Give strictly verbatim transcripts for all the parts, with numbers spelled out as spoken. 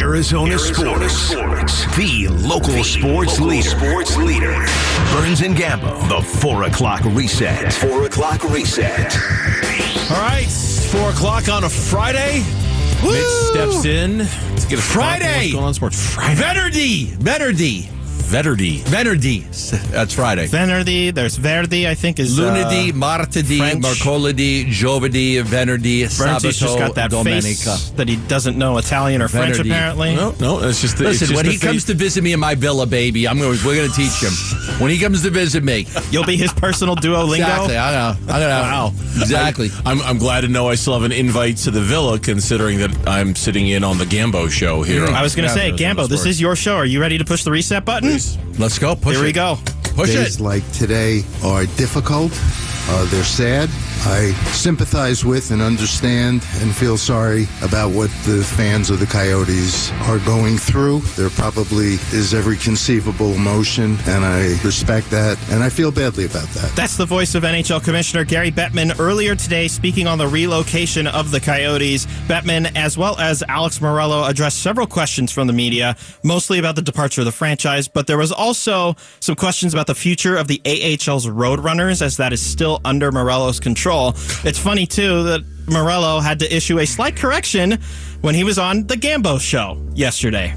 Arizona, Arizona sports. sports, the local, the sports, local leader. sports leader. Burns and Gambo, the four o'clock reset. Four o'clock reset. All right, four o'clock on a Friday. Woo! Mitch steps in to get a Friday. What's going on in sports? Friday. Venerdy. Venerdy. Venerdy. Venerdy. That's Friday. Venerdy. There's Verdi, I think, is Lunedì, uh, martedì, French. mercoledì, giovedì, venerdì, Burnsy's just got sabato, that domenica. face that he doesn't know Italian or French, Venerdy. apparently. No, no, it's just the, Listen, it's just when the he face. comes to visit me in my villa, baby, I'm going. We're going to teach him. When he comes to visit me, You'll be his personal Duolingo. exactly. I know. I know. Wow. Exactly. I, I'm, I'm glad to know I still have an invite to the villa, considering that I'm sitting in on the Gambo show here. I was going to say, Arizona Gambo, this Sports. is your show. Are you ready to push the reset button? Please. Let's go. Push Here it. we go. Push Days it. like today are difficult. Uh, they're sad. I sympathize with and understand and feel sorry about what the fans of the Coyotes are going through. There probably is every conceivable emotion, and I respect that, and I feel badly about that. That's the voice of N H L Commissioner Gary Bettman earlier today speaking on the relocation of the Coyotes. Bettman, as well as Alex Morello, addressed several questions from the media, mostly about the departure of the franchise, but there was also some questions about the future of the A H L's Roadrunners, as that is still under Morello's control. It's funny, too, that Morello had to issue a slight correction when he was on the Gambo show yesterday.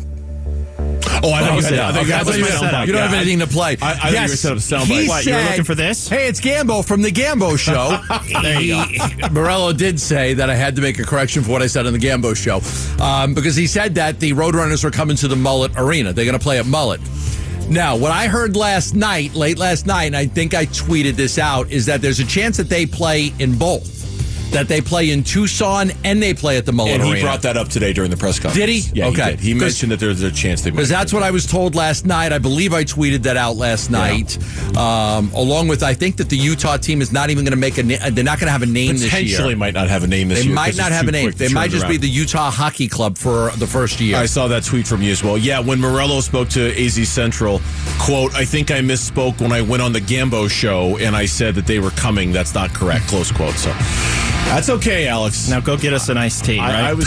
Oh, I thought you had, it. I thought you Okay, had that was the my soundbite. setup. You don't have Yeah, anything to play. I, I thought you were set up a soundbite. He What, you were said- looking for this? Hey, it's Gambo from the Gambo show. There you go. Morello did say that I had to make a correction for what I said on the Gambo show um, because he said that the Roadrunners were coming to the Mullet Arena. They're going to play at Mullet. Now, what I heard last night, late last night, and I think I tweeted this out, is that there's a chance that they play in both. That they play in Tucson and they play at the Mullet And Arena. he brought that up today during the press conference. Did he? Yeah, Okay. he did. He 'Cause- mentioned that there's a chance they might. Because that's what I was told last night. I believe I tweeted that out last night. Um, along with, I think that the Utah team is not even going to make a. Na- they're not going to have a name this year. potentially might not have a name this They year. might 'cause not it's have too a name. quick to They turn might it just be around. the Utah Hockey Club for the first year. I saw that tweet from you as well. Yeah, when Morello spoke to A Z Central, quote, I think I misspoke when I went on the Gambo show and I said that they were coming. That's not correct, close quote. So that's okay, Alex. Now go get us an iced tea, right? I, I was...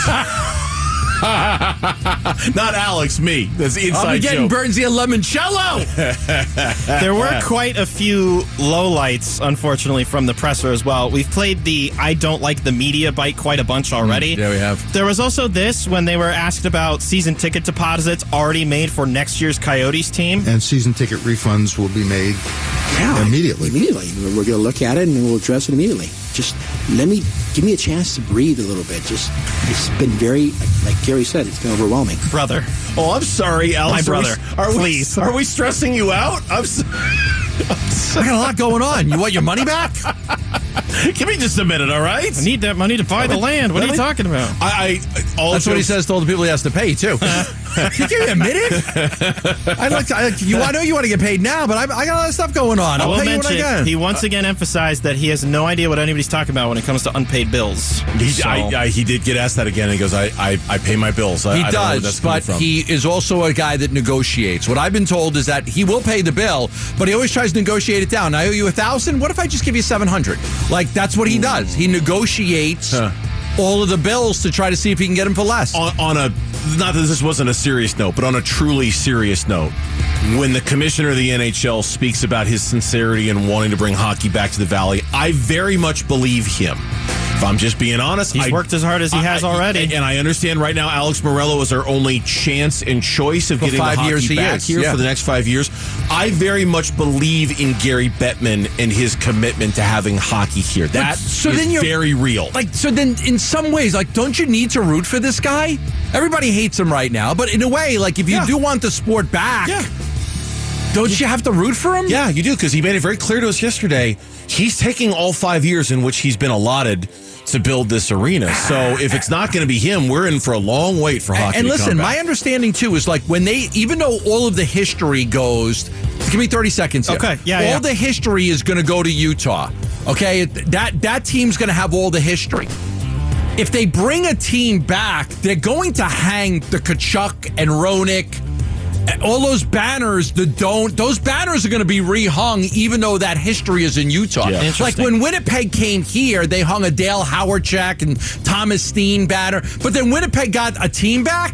Not Alex, me. That's the inside I'll be getting joke. Burnsy a limoncello. There were quite a few lowlights, unfortunately, from the presser as well. We've played the I don't like the media bite quite a bunch already. Mm, yeah, we have. There was also this when they were asked about season ticket deposits already made for next year's Coyotes team. And season ticket refunds will be made immediately. Immediately. We're going to look at it and we'll address it immediately. Just let me, give me a chance to breathe a little bit. Just, it's been very, like Gary said, it's been overwhelming. Brother. Oh, I'm sorry, Alex. My brother. Are we, Please. Are we, are we stressing you out? I'm so, I got a lot going on. You want your money back? Give me just a minute, all right? I need that money to buy the land. What are you Really? talking about? I, I all That's what he jokes- says to all the people he has to pay too. You give me a minute. I'd like to. I, you, I know you want to get paid now, but I, I got a lot of stuff going on. I I'll will pay you when I mention, can. he once again emphasized that he has no idea what anybody's talking about when it comes to unpaid bills. He, So- I, I, he did get asked that again. He goes, I, I, I pay my bills. I, He I don't know where does, that's coming but from. he is also a guy that negotiates. What I've been told is that he will pay the bill, but he always tries to negotiate it down. I owe you a thousand. What if I just give you seven hundred? Like that's what he does. He negotiates Huh. all of the bills to try to see if he can get him for less. on, on a not that this wasn't a serious note, but on a truly serious note, when the commissioner of the N H L speaks about his sincerity and wanting to bring hockey back to the Valley, I very much believe him. If I'm just being honest, He's I, worked as hard as he I- has I- already. and I understand right now Alex Morello is our only chance and choice of For getting five the hockey years he back is, here yeah. for the next five years. I very much believe in Gary Bettman and his commitment to having hockey here. That so is then you're- very real. Like, so then in some ways, like, don't you need to root for this guy? Everybody hates him right now, but in a way, like, if you Yeah. do want the sport back, Yeah. don't you have to root for him? Yeah, you do, because he made it very clear to us yesterday. He's taking all five years in which he's been allotted to build this arena. So if it's not going to be him, we're in for a long wait for hockey And to listen, come my back. understanding too is like when they, even though all of the history goes, give me thirty seconds here. Okay, yeah, All yeah. the history is going to go to Utah. Okay, that that team's going to have all the history. If they bring a team back, they're going to hang the Kachuk and Roenick. All those banners, the don't, those banners are going to be rehung, even though that history is in Utah. Yeah. Like when Winnipeg came here, they hung a Dale Hawerchuk and Thomas Steen banner. But then Winnipeg got a team back.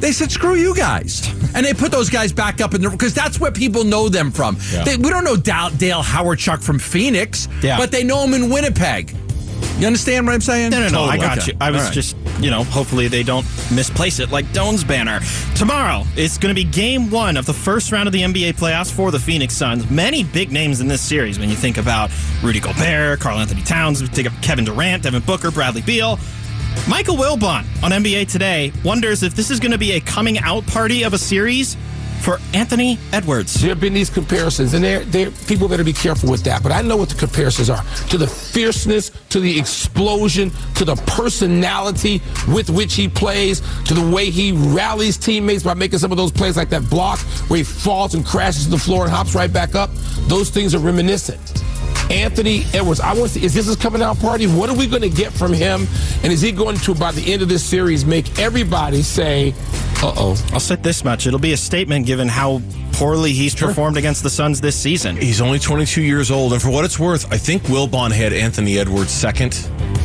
They said, screw you guys. And they put those guys back up in the, because that's where people know them from. Yeah. They, we don't know Dale, Dale Howard-Chuck from Phoenix, Yeah. but they know him in Winnipeg. You understand what I'm saying? No, no, no. I Totally. got Okay. you. I was All right. just, you know, hopefully they don't misplace it like Doan's banner. Tomorrow, it's going to be game one of the first round of the N B A playoffs for the Phoenix Suns. Many big names in this series when you think about Rudy Gobert, Karl Anthony Towns, you think of Kevin Durant, Devin Booker, Bradley Beal. Michael Wilbon on N B A Today wonders if this is going to be a coming out party of a series for Anthony Edwards. There have been these comparisons, and there, there, people better be careful with that. But I know what the comparisons are. To the fierceness, to the explosion, to the personality with which he plays, to the way he rallies teammates by making some of those plays like that block where he falls and crashes to the floor and hops right back up. Those things are reminiscent. Anthony Edwards, I want to see, is this his coming out party? What are we going to get from him? And is he going to, by the end of this series, make everybody say, uh-oh? I'll say this much. It'll be a statement given how poorly he's performed against the Suns this season. He's only twenty-two years old, and for what it's worth, I think Wilbon had Anthony Edwards second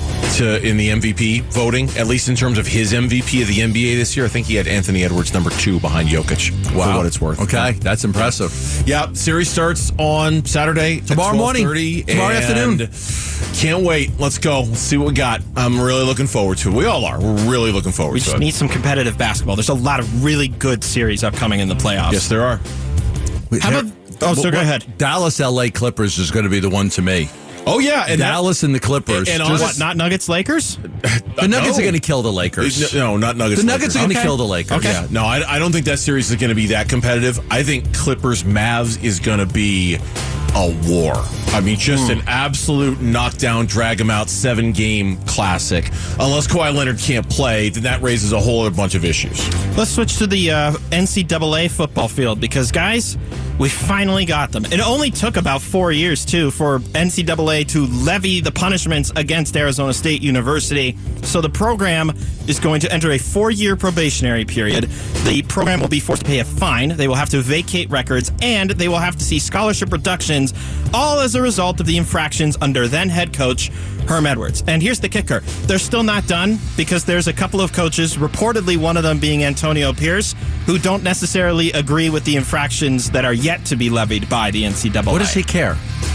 to in the M V P voting, at least in terms of his M V P of the N B A this year. I think he had Anthony Edwards number two behind Jokic. Wow. For what it's worth. Okay, that's impressive. Yeah, series starts on Saturday Tomorrow morning. Tomorrow afternoon. Can't wait. Let's go. Let's see what we got. I'm really looking forward to it. We all are. We're really looking forward We to just it. need some competitive basketball. There's a lot of really good series upcoming in the playoffs. Yes, there are. How about... Oh, so go ahead. Dallas L A Clippers is going to be the one to me. Oh, yeah. And Dallas and the Clippers. And- and Just- What, not Nuggets Lakers? the Nuggets no. are going to kill the Lakers. No, not Nuggets. The Nuggets are going to Okay. kill the Lakers. Yeah, no, I, I don't think that series is going to be that competitive. I think Clippers Mavs is going to be a war. I mean, just an absolute knockdown, drag 'em out, seven game classic. Unless Kawhi Leonard can't play, then that raises a whole other bunch of issues. Let's switch to the uh, N C double A football field because, guys, we finally got them. It only took about four years, too, for N C double A to levy the punishments against Arizona State University. So the program is going to enter a four-year probationary period. The program will be forced to pay a fine. They will have to vacate records, and they will have to see scholarship reductions, all as a result of the infractions under then-head coach Herm Edwards. And here's the kicker. They're still not done because there's a couple of coaches, reportedly one of them being Antonio Pierce, who don't necessarily agree with the infractions that are yet to be levied by the N C double A. What does he care?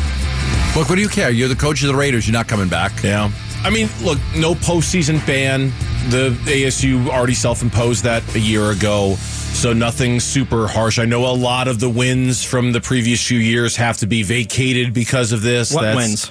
Look, what do you care? You're the coach of the Raiders. You're not coming back. Yeah. I mean, look, no postseason ban. The A S U already self-imposed that a year ago, so nothing super harsh. I know a lot of the wins from the previous few years have to be vacated because of this. What That's, wins?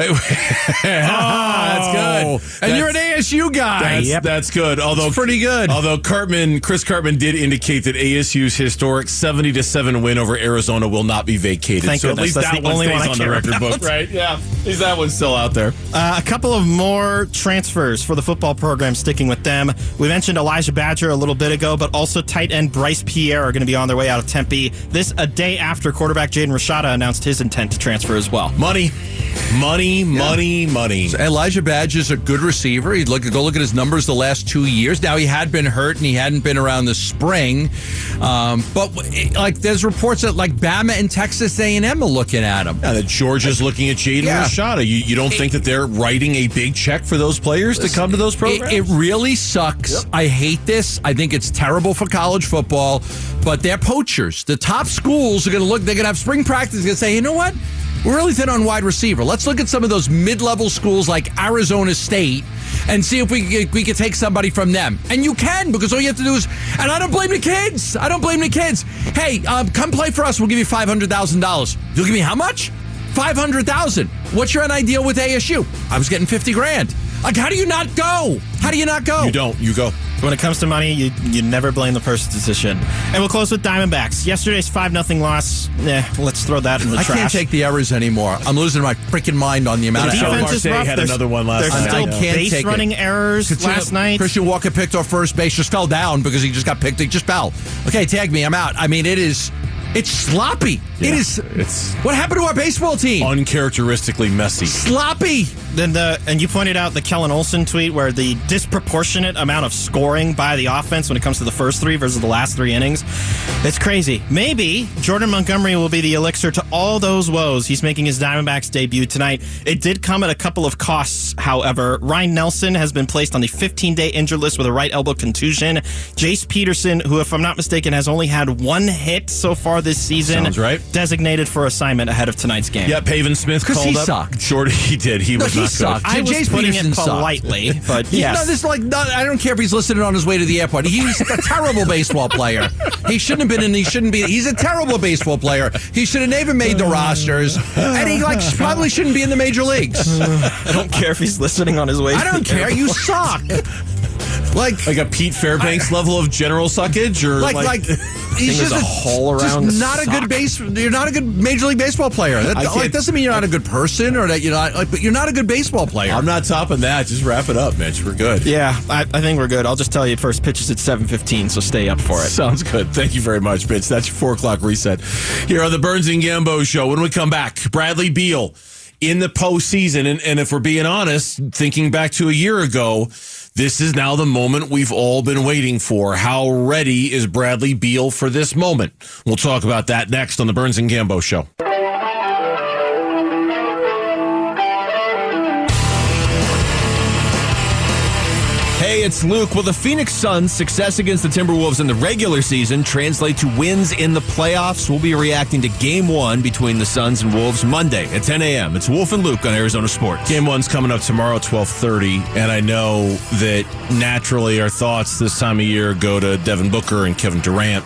That's good. And That's- you're an A S U guy. That's, that's good. Although It's pretty good. Although Cartman, Chris Cartman did indicate that A S U's historic seventy to seven win over Arizona will not be vacated. Thank so goodness. at least That's that the one only stays one I on the care record about. book, right? Yeah. At least that one's still out there. Uh, a couple of more transfers for the football program, sticking with them. We mentioned Elijah Badger a little bit ago, but also tight end Bryce Pierre are going to be on their way out of Tempe. This a day after quarterback Jaden Rashada announced his intent to transfer as well. Money. Money, money, money. Elijah Badge is a good receiver. He'd look go look at his numbers the last two years. Now he had been hurt and he hadn't been around the spring, um, but like there's reports that like Bama and Texas A and M are looking at him. Yeah, that Georgia's looking at Jaden Yeah. Rashada. You, you don't think that they're writing a big check for those players to come to those programs? It, it really sucks. I hate this. I think it's terrible for college football, but they're poachers. The top schools are going to look, they're going to have spring practice, going to say, you know what? We're really thin on wide receiver. Let's look at some of those mid-level schools like Arizona State and see if we we can take somebody from them. And you can, because all you have to do is, and I don't blame the kids. I don't blame the kids. Hey, um, come play for us. We'll give you five hundred thousand dollars. You'll give me how much? five hundred thousand dollars. What's your idea with A S U? I was getting fifty grand. Like, how do you not go? How do you not go? You don't. You go. When it comes to money, you you never blame the person's decision. And we'll close with Diamondbacks. Yesterday's five nothing loss, eh, let's throw that in the I trash. can't take the errors anymore. I'm losing my freaking mind on the amount The of defense errors. is Marte rough. had There's- another one last There's night. still I can't base take it. running errors Consider- last night. Christian Walker picked off first base, just fell down because he just got picked. He just fell. Okay, tag me. I'm out. I mean, it is, It's sloppy. Yeah, it is. It's what happened to our baseball team? Uncharacteristically messy. Sloppy. Then the and you pointed out the Kellen Olson tweet where the disproportionate amount of scoring by the offense when it comes to the first three versus the last three innings. It's crazy. Maybe Jordan Montgomery will be the elixir to all those woes. He's making his Diamondbacks debut tonight. It did come at a couple of costs, however. Ryan Nelson has been placed on the fifteen-day injured list with a right elbow contusion. Jace Peterson, who, if I'm not mistaken, has only had one hit so far this season. Sounds right. Designated for assignment ahead of tonight's game. Yeah, Pavin Smith called he up. Sucked. Short, he did. He No, was he not sucked. good. I was Jace putting Peterson it politely, sucked. but He- yes. No, this is like not, I don't care if he's listening on his way to the airport. He's a terrible baseball player. He shouldn't have been in. He shouldn't be. He's a terrible baseball player. He should have never made the rosters, and he like probably shouldn't be in the major leagues. I don't care if he's listening on his way. I to don't the care. airport. You suck. Like, Like a Pete Fairbanks level of general suckage, or like, like, he's there's just a hole just around not a suck. good base. You're not a good major league baseball player. That I like, can't- doesn't mean you're not a good person or that you're not like, but you're not a good baseball player. I'm not topping that. Just wrap it up, Mitch. We're good. Yeah, I, I think we're good. I'll just tell you, first pitch is at seven fifteen, so stay up for it. Sounds good. Thank you very much, Mitch. That's your four o'clock reset here on the Burns and Gambo Show. When we come back, Bradley Beal in the postseason. And, and if we're being honest, thinking back to a year ago, this is now the moment we've all been waiting for. How ready is Bradley Beal for this moment? We'll talk about that next on the Burns and Gambo Show. Hey, it's Luke. Will the Phoenix Suns' success against the Timberwolves in the regular season translate to wins in the playoffs? We'll be reacting to Game one between the Suns and Wolves Monday at ten a.m. It's Wolf and Luke on Arizona Sports. Game one's coming up tomorrow at twelve thirty, and I know that naturally our thoughts this time of year go to Devin Booker and Kevin Durant.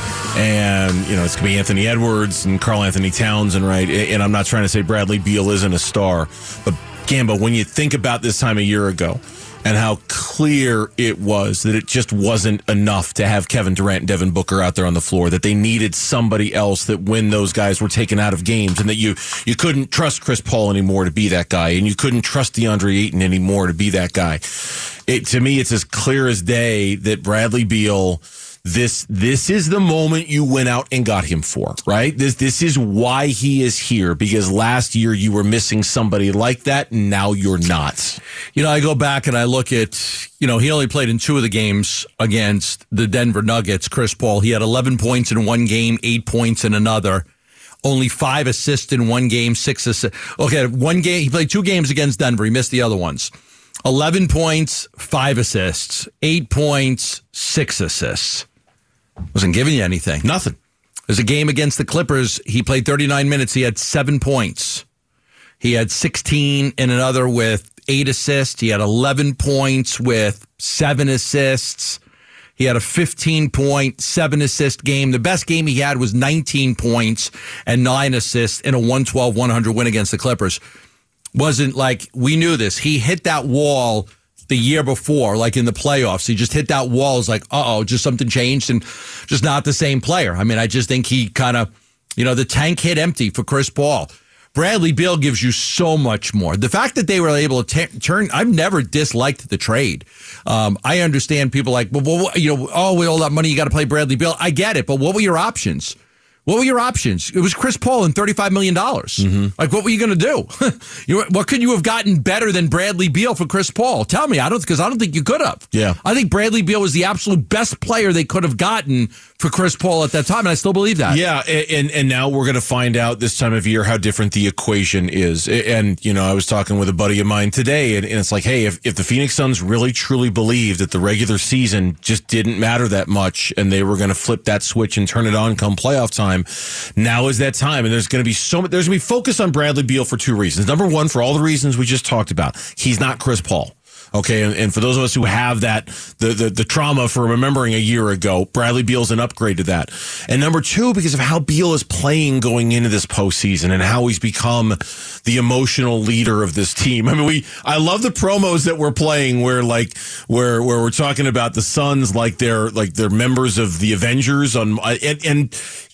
And, you know, it's going to be Anthony Edwards and Karl Anthony Towns, and right. And I'm not trying to say Bradley Beal isn't a star, but Gambo, when you think about this time a year ago, and how clear it was that it just wasn't enough to have Kevin Durant and Devin Booker out there on the floor, that they needed somebody else, that when those guys were taken out of games, and that you you couldn't trust Chris Paul anymore to be that guy, and you couldn't trust DeAndre Ayton anymore to be that guy. It, to me, it's as clear as day that Bradley Beal, This this is the moment you went out and got him for, right? This this is why he is here, because last year you were missing somebody like that, and now you're not. You know, I go back and I look at, you know, he only played in two of the games against the Denver Nuggets, Chris Paul. He had eleven points in one game, eight points in another. Only five assists in one game, six assists. Okay, one game, he played two games against Denver. He missed the other ones. eleven points, five assists, eight points, six assists. Wasn't giving you anything. Nothing. There's a game against the Clippers. He played thirty-nine minutes. He had seven points. He had sixteen in another with eight assists. He had eleven points with seven assists. He had a fifteen point, seven assist game. The best game he had was nineteen points and nine assists in a one twelve one hundred win against the Clippers. Wasn't like, we knew this. He hit that wall the year before, like in the playoffs. He just hit that wall. It's like, uh-oh, just something changed and just not the same player. I mean, I just think he kind of, you know, the tank hit empty for Chris Paul. Bradley Beal gives you so much more. The fact that they were able to t- turn, I've never disliked the trade. Um, I understand people like, well, well, you know, oh, with all that money, you got to play Bradley Beal. I get it, but what were your options? What were your options? It was Chris Paul and thirty-five million dollars. Mm-hmm. Like, what were you going to do? you, what could you have gotten better than Bradley Beal for Chris Paul? Tell me. I don't, because I don't think you could have. Yeah. I think Bradley Beal was the absolute best player they could have gotten for Chris Paul at that time, and I still believe that. Yeah, and and now we're going to find out this time of year how different the equation is. And, you know, I was talking with a buddy of mine today, and, and it's like, hey, if, if the Phoenix Suns really truly believed that the regular season just didn't matter that much, and they were going to flip that switch and turn it on come playoff time, now is that time. And there's going to be so much, there's going to be focus on Bradley Beal for two reasons. Number one, for all the reasons we just talked about. He's not Chris Paul. Okay, and, and for those of us who have that, the, the the trauma for remembering a year ago, Bradley Beal's an upgrade to that. And number two, because of how Beal is playing going into this postseason and how he's become the emotional leader of this team. I mean, we I love the promos that we're playing where like where where we're talking about the Suns like they're like they're members of the Avengers on and. and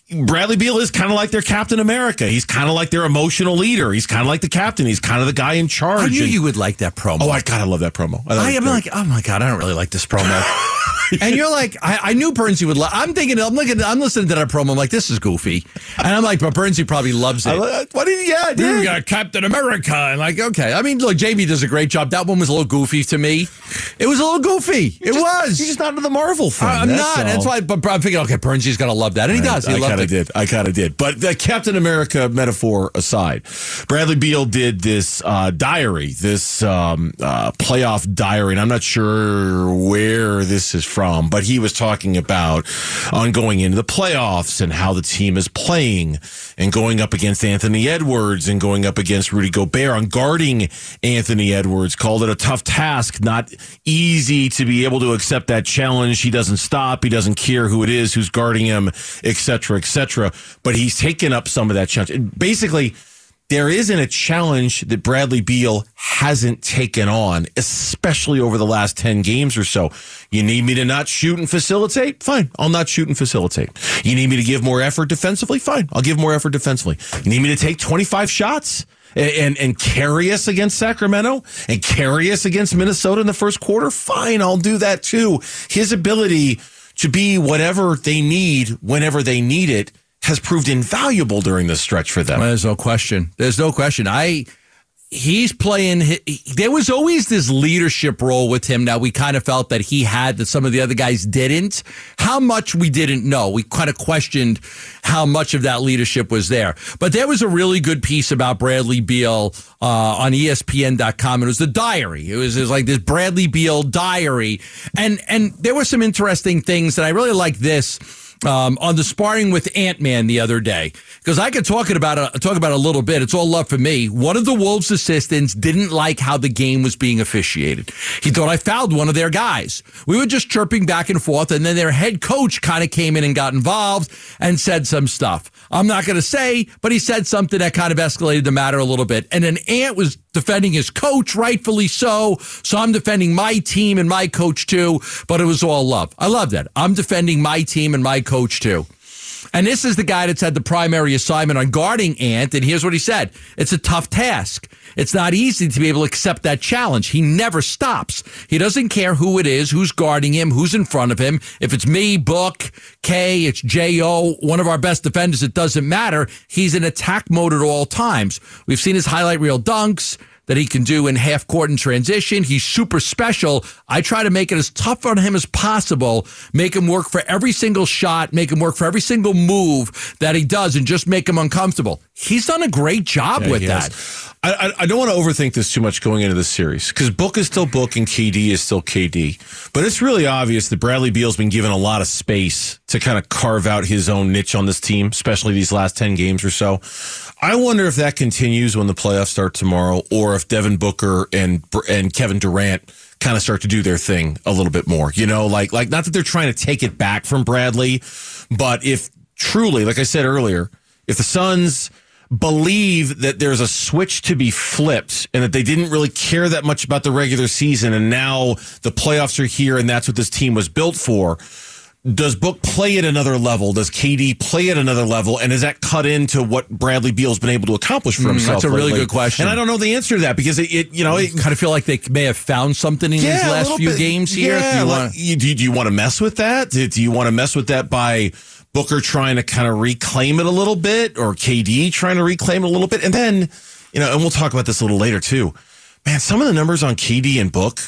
Bradley Beal is kind of like their Captain America. He's kind of like their emotional leader. He's kind of like the captain. He's kind of the guy in charge. I knew and, you would like that promo. Oh, I gotta love that promo. I, I am like, oh my God, I don't really like this promo. And you're like, I, I knew Bernsey would love. I'm thinking, I'm looking, I'm listening to that promo. I'm like, this is goofy, and I'm like, but Bernsey probably loves it. I, what did he? Yeah, I did. We got Captain America, and like, okay. I mean, look, Jamie does a great job. That one was a little goofy to me. It was a little goofy. It just, was. He's just not into the Marvel thing. I'm that's not. all. That's why. But I'm thinking, okay, Bernsey's gonna love that, and he does. He I loved kind it. of did. I kind of did. But the Captain America metaphor aside, Bradley Beal did this uh, diary, this um, uh, playoff diary, and I'm not sure where this is from, but he was talking about on going into the playoffs and how the team is playing and going up against Anthony Edwards and going up against Rudy Gobert on guarding Anthony Edwards. Called it a tough task, not easy to be able to accept that challenge. He doesn't stop. He doesn't care who it is, who's guarding him, et cetera, et cetera. But he's taken up some of that challenge. Basically, there isn't a challenge that Bradley Beal hasn't taken on, especially over the last ten games or so. You need me to not shoot and facilitate? Fine, I'll not shoot and facilitate. You need me to give more effort defensively? Fine, I'll give more effort defensively. You need me to take twenty-five shots and, and, and carry us against Sacramento and carry us against Minnesota in the first quarter? Fine, I'll do that too. His ability to be whatever they need whenever they need it has proved invaluable during this stretch for them. Well, there's no question. There's no question. I he's playing. He, there was always this leadership role with him. Now we kind of felt that he had that some of the other guys didn't. How much we didn't know. We kind of questioned how much of that leadership was there. But there was a really good piece about Bradley Beal uh, on E S P N dot com. It was the diary. It was, it was like this Bradley Beal diary, and and there were some interesting things that I really like. This. Um, on the sparring with Ant-Man the other day, because I could talk about it, talk about it a little bit. It's all love for me. One of the Wolves assistants didn't like how the game was being officiated. He thought I fouled one of their guys. We were just chirping back and forth, and then their head coach kind of came in and got involved and said some stuff. I'm not going to say, but he said something that kind of escalated the matter a little bit. And then Ant was defending his coach, rightfully so. So I'm defending my team and my coach too, but it was all love. I love that. I'm defending my team and my coach too. And this is the guy that's had the primary assignment on guarding Ant, and here's what he said. It's a tough task. It's not easy to be able to accept that challenge. He never stops. He doesn't care who it is, who's guarding him, who's in front of him. If it's me, Book, K, it's J O, one of our best defenders, it doesn't matter. He's in attack mode at all times. We've seen his highlight reel dunks that he can do in half court and transition. He's super special. I try to make it as tough on him as possible, make him work for every single shot, make him work for every single move that he does, and just make him uncomfortable. He's done a great job yeah, with that. I, I don't want to overthink this too much going into this series, because Book is still Book and K D is still K D. But it's really obvious that Bradley Beal's been given a lot of space to kind of carve out his own niche on this team, especially these last ten games or so. I wonder if that continues when the playoffs start tomorrow, or if Devin Booker and and Kevin Durant kind of start to do their thing a little bit more. You know, like like not that they're trying to take it back from Bradley, but if truly, like I said earlier, if the Suns believe that there's a switch to be flipped and that they didn't really care that much about the regular season, and now the playoffs are here and that's what this team was built for, does Book play at another level? Does K D play at another level? And is that cut into what Bradley Beal's been able to accomplish for himself? Mm, that's a really lately? good question. And I don't know the answer to that, because it, it you know, it, kind of feel like they may have found something in yeah, these last few bit, games here. Yeah, do you, like, wanna... you, do, do you want to mess with that? Do, do you want to mess with that by Booker trying to kind of reclaim it a little bit, or K D trying to reclaim it a little bit? And then, you know, and we'll talk about this a little later too. Man, some of the numbers on K D and Book,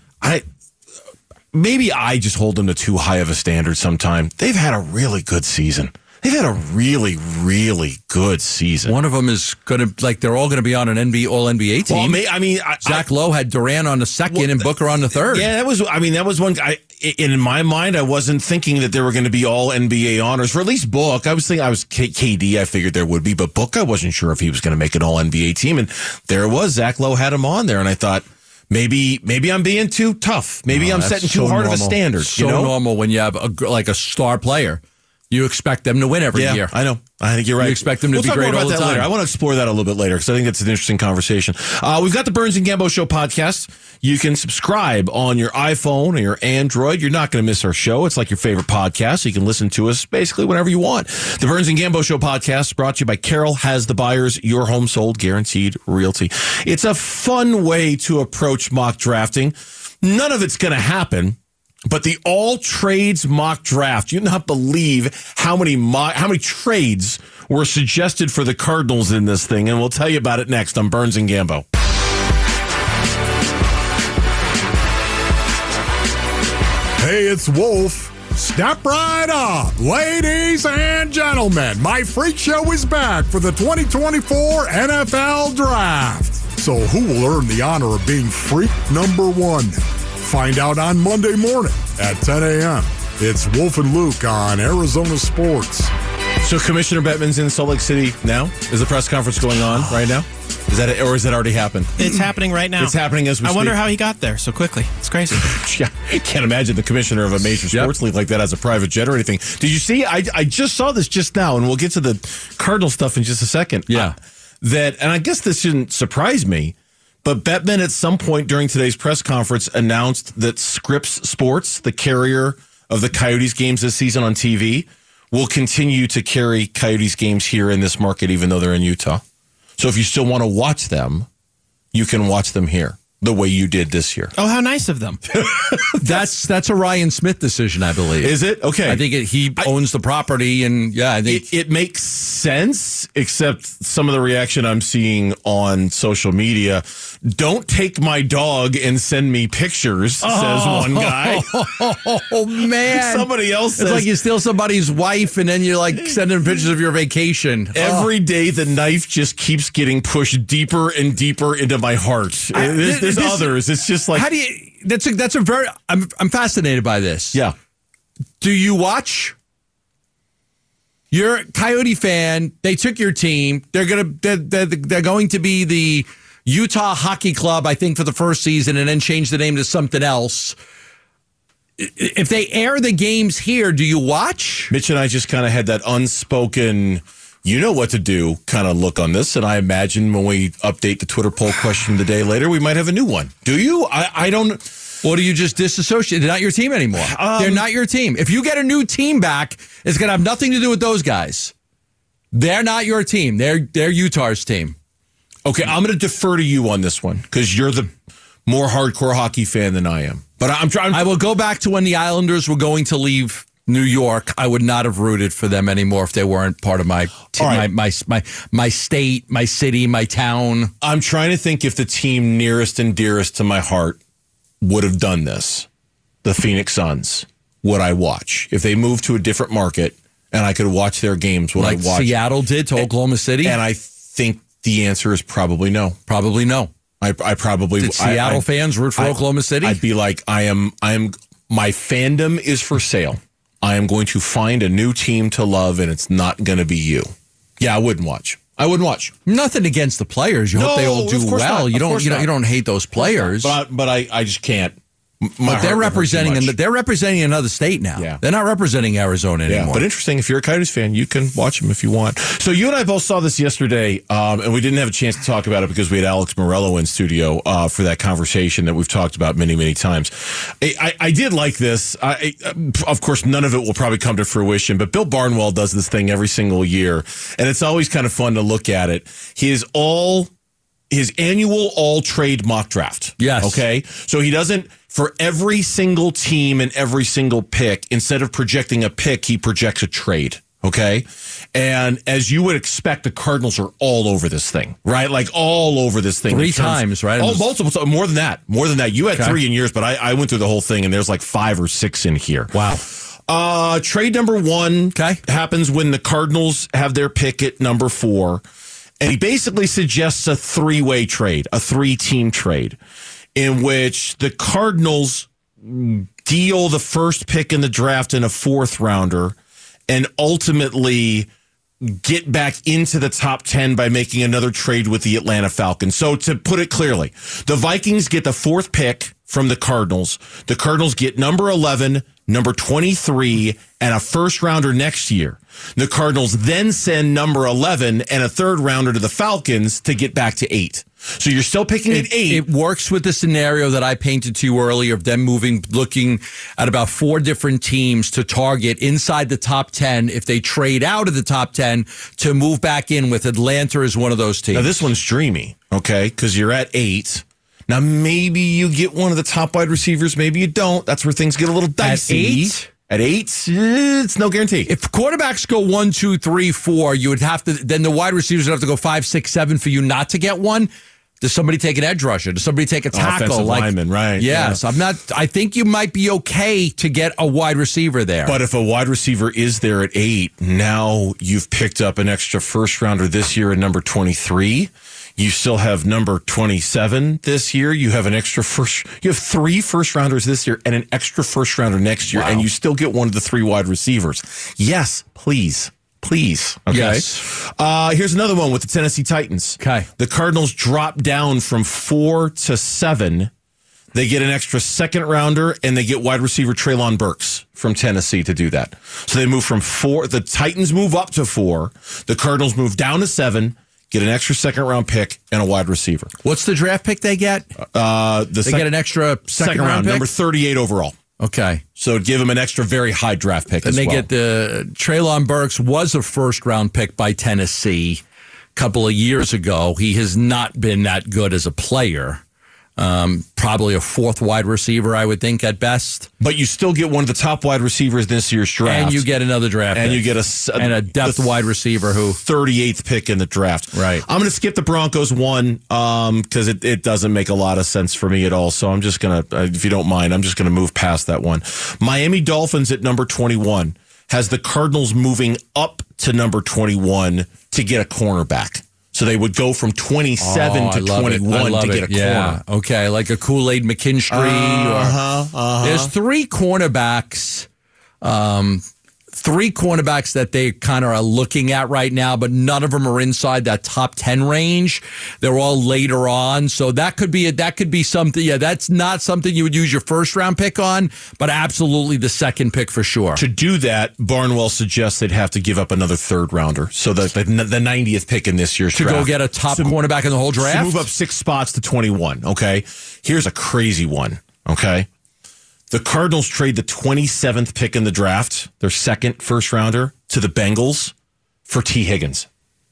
I maybe I just hold them to too high of a standard sometime. They've had a really good season. They've had a really, really good season. One of them is going to, like, they're all going to be on an N B A, all N B A team. Well, may, I mean, I, Zach I, Lowe had Durant on the second well, and Booker on the third. Yeah, that was, I mean, that was one, I, in my mind, I wasn't thinking that there were going to be all N B A honors, for at least Book. I was thinking, I was K- KD, I figured there would be, but Book, I wasn't sure if he was going to make an all N B A team. And there it was, Zach Lowe had him on there, and I thought, Maybe maybe I'm being too tough. Maybe no, I'm setting too so hard normal. of a standard. So you know? normal when you have a, like a star player. You expect them to win every yeah, year. I know. I think you're right. You expect them to we'll be talk great more about all the that time. later. I want to explore that a little bit later because I think that's an interesting conversation. Uh, we've got the Burns and Gambo Show podcast. You can subscribe on your iPhone or your Android. You're not going to miss our show. It's like your favorite podcast. So you can listen to us basically whenever you want. The Burns and Gambo Show podcast brought to you by Carol Has the Buyers, your home sold guaranteed realty. It's a fun way to approach mock drafting. None of it's going to happen. But the all trades mock draft, you not believe how many mock, how many trades were suggested for the Cardinals in this thing, and we'll tell you about it next on Burns and Gambo. Hey, it's Wolf. Step right up, ladies and gentlemen. My freak show is back for the twenty twenty-four N F L Draft. So who will earn the honor of being freak number one? Find out on Monday morning at ten a.m. It's Wolf and Luke on Arizona Sports. So Commissioner Bettman's in Salt Lake City now? Is the press conference going on right now? Is that it, or has that already happened? It's happening right now. It's happening as we I speak. wonder how he got there so quickly. It's crazy. Yeah, I can't imagine the commissioner of a major sports yep. league like that has a private jet or anything. Did you see? I, I just saw this just now, and we'll get to the Cardinal stuff in just a second. Yeah. Uh, that, and I guess this shouldn't surprise me, but Bettman at some point during today's press conference announced that Scripps Sports, the carrier of the Coyotes games this season on T V, will continue to carry Coyotes games here in this market, even though they're in Utah. So if you still want to watch them, you can watch them here the way you did this year. Oh, how nice of them. that's that's a Ryan Smith decision, I believe. Is it? Okay. I think it, he owns I, the property, and yeah, I think it, it makes sense, except some of the reaction I'm seeing on social media. Don't take my dog and send me pictures, oh, says one guy. Oh, man. Somebody else says. It's like you steal somebody's wife, and then you're like sending pictures of your vacation. Every oh. day, the knife just keeps getting pushed deeper and deeper into my heart. I, there's there's this, others. It's just like. How do you. That's a, that's a very. I'm, I'm fascinated by this. Yeah. Do you watch? You're a Coyote fan. They took your team. They're gonna. They're, they're, they're going to be the Utah Hockey Club, I think, for the first season, and then change the name to something else. If they air the games here, do you watch? Mitch and I just kind of had that unspoken, you know what to do kind of look on this, and I imagine when we update the Twitter poll question the day later, we might have a new one. Do you? I, I don't. Or do you just disassociate? They're not your team anymore. Um, They're not your team. If you get a new team back, it's going to have nothing to do with those guys. They're not your team. They're they're Utah's team. Okay, I'm going to defer to you on this one because you're the more hardcore hockey fan than I am. But I'm trying. I will go back to when the Islanders were going to leave New York. I would not have rooted for them anymore if they weren't part of my team, right. my, my my my state, my city, my town. I'm trying to think if the team nearest and dearest to my heart would have done this. The Phoenix Suns. Would I watch if they moved to a different market and I could watch their games? Would like I watch? Seattle did to and, Oklahoma City, and I think the answer is probably no. Probably no. I, I probably did Seattle I, I, fans root for I, Oklahoma City? I'd be like, I am. I am. My fandom is for sale. I am going to find a new team to love, and it's not going to be you. Yeah, I wouldn't watch. I wouldn't watch. Nothing against the players. You no, hope they all do well. Not. You don't. You don't. You don't hate those players. But I, but I, I just can't. My but they're representing. An, they're representing another state now. Yeah. They're not representing Arizona anymore. Yeah, but interesting. If you're a Coyotes fan, you can watch them if you want. So you and I both saw this yesterday, um, and we didn't have a chance to talk about it because we had Alex Morello in studio uh, for that conversation that we've talked about many, many times. I, I, I did like this. I, I, of course, none of it will probably come to fruition, but Bill Barnwell does this thing every single year, and it's always kind of fun to look at it. He is all his annual all trade mock draft. Yes. Okay. So he doesn't. For every single team and every single pick, instead of projecting a pick, he projects a trade. Okay. And as you would expect, the Cardinals are all over this thing, right? Like all over this thing. Three times, right? Oh, multiple, more than that. More than that. You had okay. three in yours, but I, I went through the whole thing and there's like five or six in here. Wow. Uh, trade number one okay. happens when the Cardinals have their pick at number four. And he basically suggests a three-way trade, a three-team trade, in which the Cardinals deal the first pick in the draft in a fourth rounder and ultimately get back into the top ten by making another trade with the Atlanta Falcons. So to put it clearly, the Vikings get the fourth pick from the Cardinals. The Cardinals get number eleven, number twenty-three, and a first rounder next year. The Cardinals then send number eleven and a third rounder to the Falcons to get back to eight. So you're still picking it, at eight. It works with the scenario that I painted to you earlier of them moving, looking at about four different teams to target inside the top ten if they trade out of the top ten to move back in with Atlanta as one of those teams. Now, this one's dreamy, okay, because you're at eight. Now, maybe you get one of the top wide receivers. Maybe you don't. That's where things get a little dicey. At eight? At eight, it's no guarantee. If quarterbacks go one, two, three, four, you would have to, then the wide receivers would have to go five, six, seven for you not to get one. Does somebody take an edge rusher? Does somebody take a tackle? Offensive like, lineman, right. Yes. Yeah. I'm not, I think you might be okay to get a wide receiver there. But if a wide receiver is there at eight, now you've picked up an extra first rounder this year at number twenty-three. You still have number twenty-seven this year. You have an extra first. You have three first rounders this year and an extra first rounder next year, wow. And you still get one of the three wide receivers. Yes, please. Please. Okay. Yes. Uh, here's another one with the Tennessee Titans. Okay. The Cardinals drop down from four to seven. They get an extra second rounder, and they get wide receiver Treylon Burks from Tennessee to do that. So they move from four. The Titans move up to four. The Cardinals move down to seven, get an extra second round pick, and a wide receiver. What's the draft pick they get? Uh, the they sec- get an extra second, second round, round, pick? number thirty-eight overall. Okay. So give them an extra very high draft pick and as they well. get the Treylon Burks was a first round pick by Tennessee a couple of years ago. He has not been that good as a player. Um, probably a fourth wide receiver, I would think, at best. But you still get one of the top wide receivers this year's draft. And you get another draft And pick. you get a, a and a depth wide receiver who thirty-eighth pick in the draft. Right. I'm going to skip the Broncos one um, because it, it doesn't make a lot of sense for me at all. So I'm just going to, uh, if you don't mind, I'm just going to move past that one. Miami Dolphins at number twenty-one has the Cardinals moving up to number twenty-one to get a cornerback. So they would go from twenty-seven oh, to twenty-one to get it. a yeah. corner. Okay, like a Kool-Aid McKinstry. Uh-huh, or, uh-huh. There's three cornerbacks, um, three cornerbacks that they kind of are looking at right now, but none of them are inside that top ten range. They're all later on, so that could be a, that could be something. Yeah, that's not something you would use your first round pick on, but absolutely the second pick for sure. To do that, Barnwell suggests they'd have to give up another third rounder, so the the, the ninetieth pick in this year's to draft. go get a top so, cornerback in the whole draft. So move up six spots to twenty-one. Okay, here's a crazy one. Okay. The Cardinals trade the twenty-seventh pick in the draft, their second first rounder, to the Bengals for T. Higgins.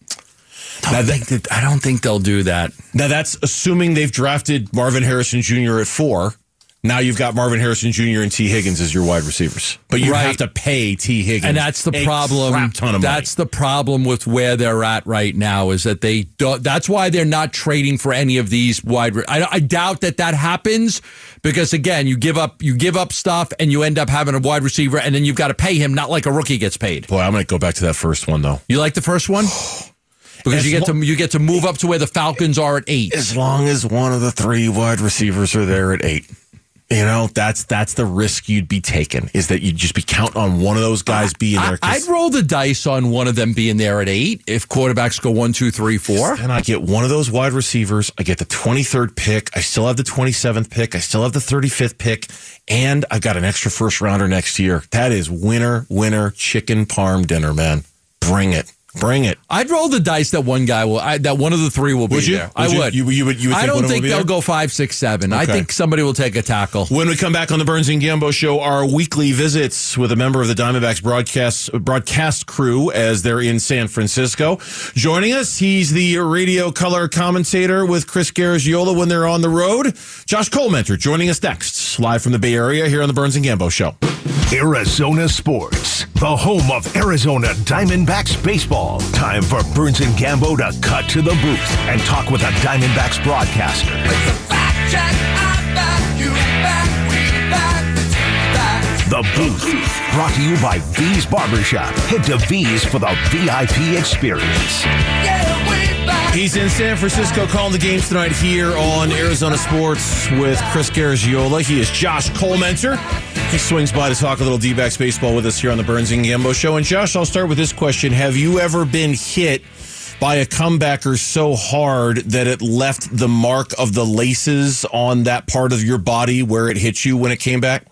Now, think that, I don't think they'll do that. Now, that's assuming they've drafted Marvin Harrison Junior at four. Now you've got Marvin Harrison Junior and T. Higgins as your wide receivers. But you right. have to pay T. Higgins. And that's the a problem. Crap ton of that's money. the problem with where they're at right now is that they don't. That's why they're not trading for any of these wide. I, I doubt that that happens because again, you give up you give up stuff and you end up having a wide receiver and then you've got to pay him, not like a rookie gets paid. Boy, I'm going to go back to that first one though. You like the first one? Because As you get lo- to you get to move up to where the Falcons are at eight. As long as one of the three wide receivers are there at eight. You know, that's that's the risk you'd be taking, is that you'd just be counting on one of those guys being there. I, I'd roll the dice on one of them being there at eight if quarterbacks go one, two, three, four. And I get one of those wide receivers. I get the twenty-third pick. I still have the twenty-seventh pick. I still have the thirty-fifth pick. And I've got an extra first rounder next year. That is winner, winner, chicken parm dinner, man. Bring it. Bring it. I'd roll the dice that one guy will, I, that one of the three will be Would you? there. Would I you? would. You, you would. You would I think don't one of them think would be they'll there? go five, six, seven. I Okay. think somebody will take a tackle. When we come back on the Burns and Gambo Show, our weekly visits with a member of the Diamondbacks broadcast broadcast crew as they're in San Francisco. Joining us, he's the radio color commentator with Chris Garagiola when they're on the road. Josh Colementor joining us next, live from the Bay Area here on the Burns and Gambo Show. Arizona Sports, the home of Arizona Diamondbacks baseball. Time for Burns and Gambo to cut to the booth and talk with a Diamondbacks broadcaster. It's a fact check. I back you back, we back, back. The Booth, brought to you by V's Barbershop. Head to V's for the V I P experience. Yeah, we back. He's in San Francisco calling the games tonight here on Arizona Sports with Chris Garagiola. He is Josh Colementor. He swings by to talk a little D-backs baseball with us here on the Burns and Gambo Show. And Josh, I'll start with this question. Have you ever been hit by a comebacker so hard that it left the mark of the laces on that part of your body where it hit you when it came back?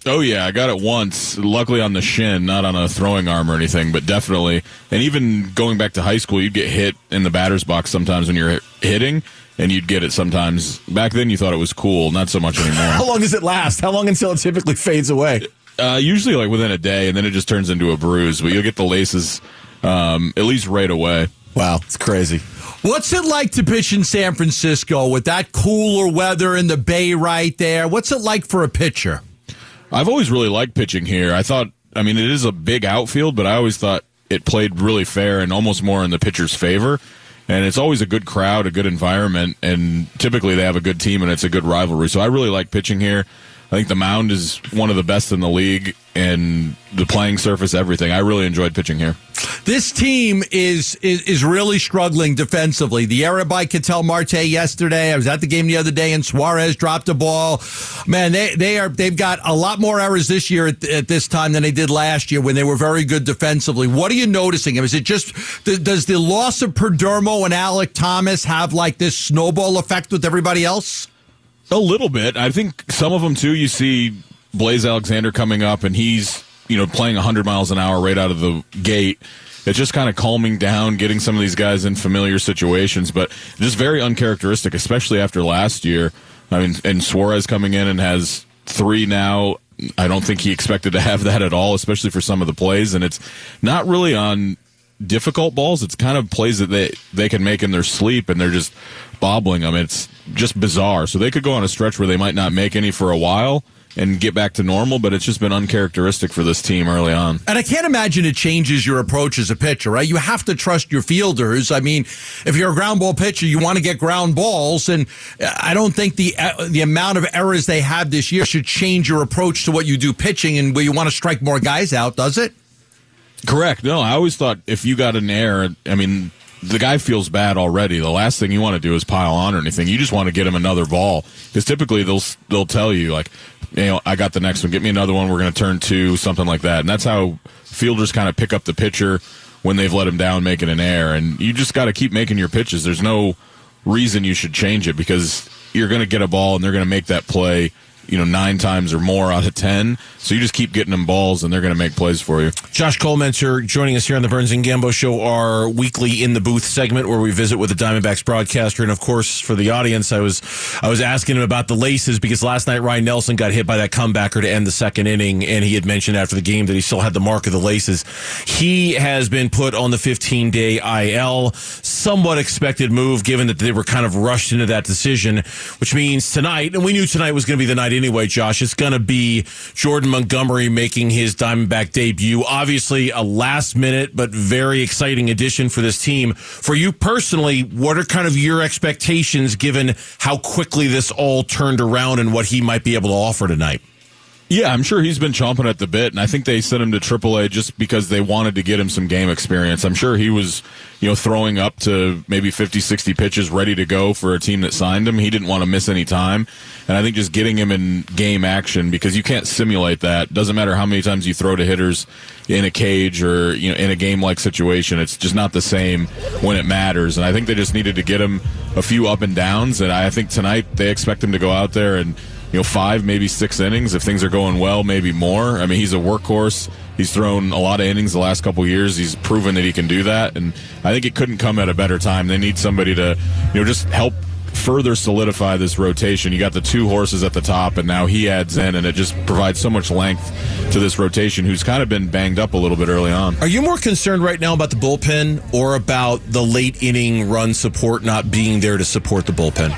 Oh, yeah, I got it once, luckily on the shin, not on a throwing arm or anything, but definitely. And even going back to high school, you'd get hit in the batter's box sometimes when you're hitting, and you'd get it sometimes. Back then, you thought it was cool, not so much anymore. How long does it last? How long until it typically fades away? Uh, usually like within a day, and then it just turns into a bruise, but you'll get the laces um, at least right away. Wow, it's crazy. What's it like to pitch in San Francisco with that cooler weather in the Bay right there? What's it like for a pitcher? I've always really liked pitching here. I thought, I mean, it is a big outfield, but I always thought it played really fair and almost more in the pitcher's favor. And it's always a good crowd, a good environment, and typically they have a good team and it's a good rivalry. So I really like pitching here. I think the mound is one of the best in the league, and the playing surface, everything. I really enjoyed pitching here. This team is is, is really struggling defensively. The error by Ketel Marte yesterday. I was at the game the other day, and Suarez dropped a ball. Man, they they are they've got a lot more errors this year at, at this time than they did last year when they were very good defensively. What are you noticing? Is it just does the loss of Perdomo and Alek Thomas have like this snowball effect with everybody else? A little bit. I think some of them, too, you see Blaze Alexander coming up, and he's, you know, playing one hundred miles an hour right out of the gate. It's just kind of calming down, getting some of these guys in familiar situations, but just very uncharacteristic, especially after last year. I mean, and Suarez coming in and has three now. I don't think he expected to have that at all, especially for some of the plays, and it's not really on difficult balls. It's kind of plays that they, they can make in their sleep, and they're just bobbling them. It's just bizarre. So they could go on a stretch where they might not make any for a while and get back to normal, but it's just been uncharacteristic for this team early on. And I can't imagine it changes your approach as a pitcher, right? You have to trust your fielders. I mean, if you're a ground ball pitcher, you want to get ground balls, and I don't think the uh, the amount of errors they have this year should change your approach to what you do pitching and where you want to strike more guys out, does it? Correct. No, I always thought if you got an error, I mean, the guy feels bad already. The last thing you want to do is pile on or anything. You just want to get him another ball, because typically they'll they'll tell you, like, you know, I got the next one. Get me another one. We're going to turn two, something like that. And that's how fielders kind of pick up the pitcher when they've let him down, making an error. And you just got to keep making your pitches. There's no reason you should change it, because you're going to get a ball and they're going to make that play, you know, nine times or more out of ten. So you just keep getting them balls, and they're going to make plays for you. Josh Colemenser joining us here on the Burns and Gambo Show, our weekly In the Booth segment where we visit with the Diamondbacks broadcaster. And, of course, for the audience, I was I was asking him about the laces, because last night Ryan Nelson got hit by that comebacker to end the second inning, and he had mentioned after the game that he still had the mark of the laces. He has been put on the fifteen-day I L. Somewhat expected move, given that they were kind of rushed into that decision, which means tonight, and we knew tonight was going to be the night anyway, Josh, it's going to be Jordan Montgomery making his Diamondback debut. Obviously, a last-minute but very exciting addition for this team. For you personally, what are kind of your expectations given how quickly this all turned around and what he might be able to offer tonight? Yeah, I'm sure he's been chomping at the bit, and I think they sent him to triple A just because they wanted to get him some game experience. I'm sure he was, you know, throwing up to maybe fifty, sixty pitches ready to go for a team that signed him. He didn't want to miss any time, and I think just getting him in game action, because you can't simulate that. Doesn't matter how many times you throw to hitters in a cage or, you know, in a game-like situation. It's just not the same when it matters, and I think they just needed to get him a few up and downs, and I think tonight they expect him to go out there and, you know, five, maybe six innings. If things are going well, maybe more. I mean, he's a workhorse. He's thrown a lot of innings the last couple of years. He's proven that he can do that, and I think it couldn't come at a better time. They need somebody to, you know, just help further solidify this rotation. You got the two horses at the top, and now he adds in, and it just provides so much length to this rotation, who's kind of been banged up a little bit early on. Are you more concerned right now about the bullpen or about the late inning run support not being there to support the bullpen?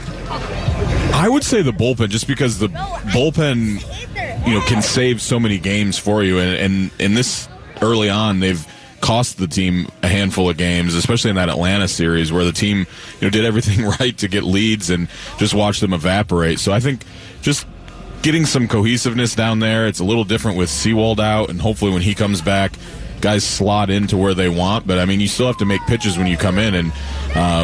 I would say the bullpen, just because the bullpen, you know, can save so many games for you. And, and in this early on, they've cost the team a handful of games, especially in that Atlanta series where the team, you know, did everything right to get leads and just watch them evaporate. So I think just getting some cohesiveness down there. It's a little different with Sewald out, and hopefully when he comes back, guys slot into where they want. But I mean, you still have to make pitches when you come in, and um,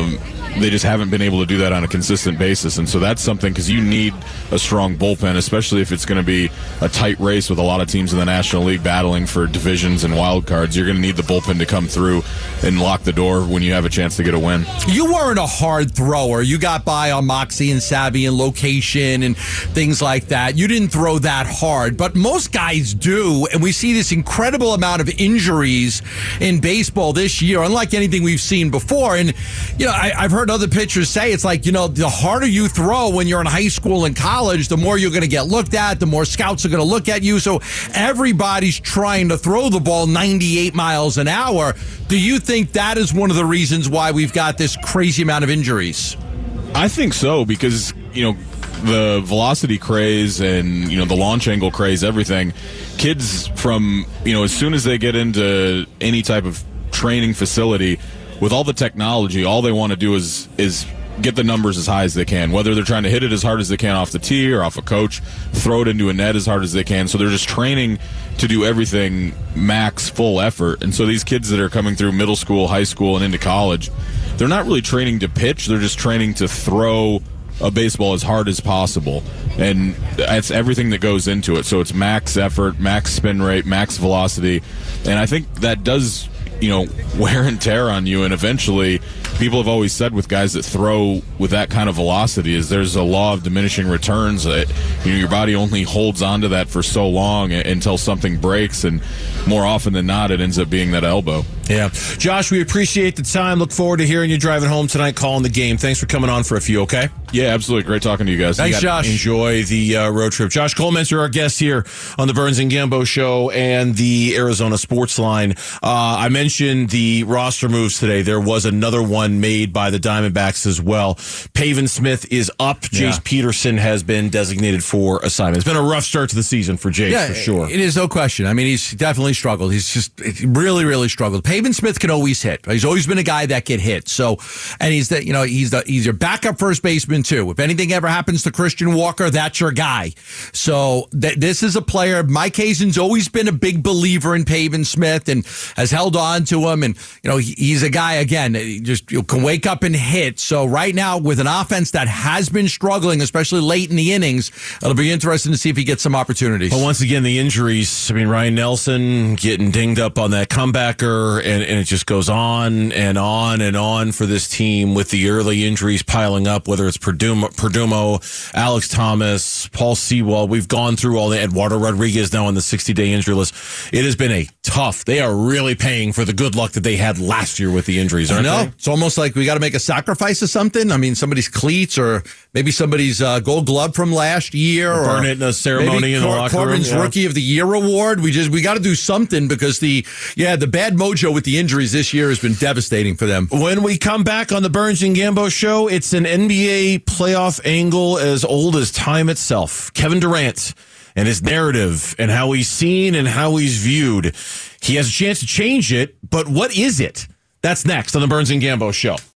they just haven't been able to do that on a consistent basis. And so that's something, because you need a strong bullpen, especially if it's going to be a tight race with a lot of teams in the National League battling for divisions and wild cards. You're going to need the bullpen to come through and lock the door when you have a chance to get a win. You weren't a hard thrower. You got by on moxie and savvy and location and things like that. You didn't throw that hard, but most guys do, and we see this incredible amount of injuries in baseball this year, unlike anything we've seen before. And, you know, I, I've heard other pitchers say it's like, you know, the harder you throw when you're in high school and college, the more you're going to get looked at, the more scouts are going to look at you. So everybody's trying to throw the ball ninety-eight miles an hour. Do you think that is one of the reasons why we've got this crazy amount of injuries? I think so, because, you know, the velocity craze and, you know, the launch angle craze, everything, kids from, you know, as soon as they get into any type of training facility with all the technology, all they want to do is is get the numbers as high as they can, whether they're trying to hit it as hard as they can off the tee or off a coach, throw it into a net as hard as they can. So they're just training to do everything max full effort. And so these kids that are coming through middle school, high school, and into college, they're not really training to pitch. They're just training to throw a baseball as hard as possible. And that's everything that goes into it. So it's max effort, max spin rate, max velocity. And I think that does, you know, wear and tear on you. And eventually, people have always said with guys that throw with that kind of velocity is there's a law of diminishing returns. That, you know, your body only holds on to that for so long until something breaks. And more often than not, it ends up being that elbow. Yeah. Josh, we appreciate the time. Look forward to hearing you driving home tonight, calling the game. Thanks for coming on for a few, okay? Yeah, absolutely. Great talking to you guys. Thanks, you Josh. Enjoy the uh, road trip. Josh Colemancer, our guest here on the Burns and Gambo Show and the Arizona Sports Line. Uh, I mentioned the roster moves today. There was another one made by the Diamondbacks as well. Pavin Smith is up. Jace Yeah. Peterson has been designated for assignment. It's been a rough start to the season for Jace, Yeah, for sure. It is no question. I mean, he's definitely struggled. He's just really, really struggled. Pavin Smith can always hit. He's always been a guy that can hit. So, and he's the, you know, he's the, he's your backup first baseman too. If anything ever happens to Christian Walker, that's your guy. So th- this is a player. Mike Hazen's always been a big believer in Pavin Smith and has held on to him. And, you know, he, he's a guy, again, he just you can wake up and hit. So right now with an offense that has been struggling, especially late in the innings, it'll be interesting to see if he gets some opportunities. But once again, the injuries. I mean, Ryan Nelson getting dinged up on that comebacker, and, and it just goes on and on and on for this team with the early injuries piling up, whether it's Perdomo, Perdomo Alex Thomas, Paul Sewald. We've gone through all the Eduardo Rodriguez now on the sixty-day injury list. It has been a tough. They are really paying for the good luck that they had last year with the injuries, aren't I know. they? It's almost like we got to make a sacrifice of something. I mean, somebody's cleats or maybe somebody's uh, gold glove from last year. Or or burn it in a ceremony maybe in the Cor- locker room, Corbin's yeah. Rookie of the Year award. We just we got to do something because the yeah the bad mojo with the injuries this year has been devastating for them. When we come back on the Burns and Gambo Show, it's an N B A playoff angle as old as time itself. Kevin Durant and his narrative and how he's seen and how he's viewed. He has a chance to change it, but what is it? That's next on the Burns and Gambo Show.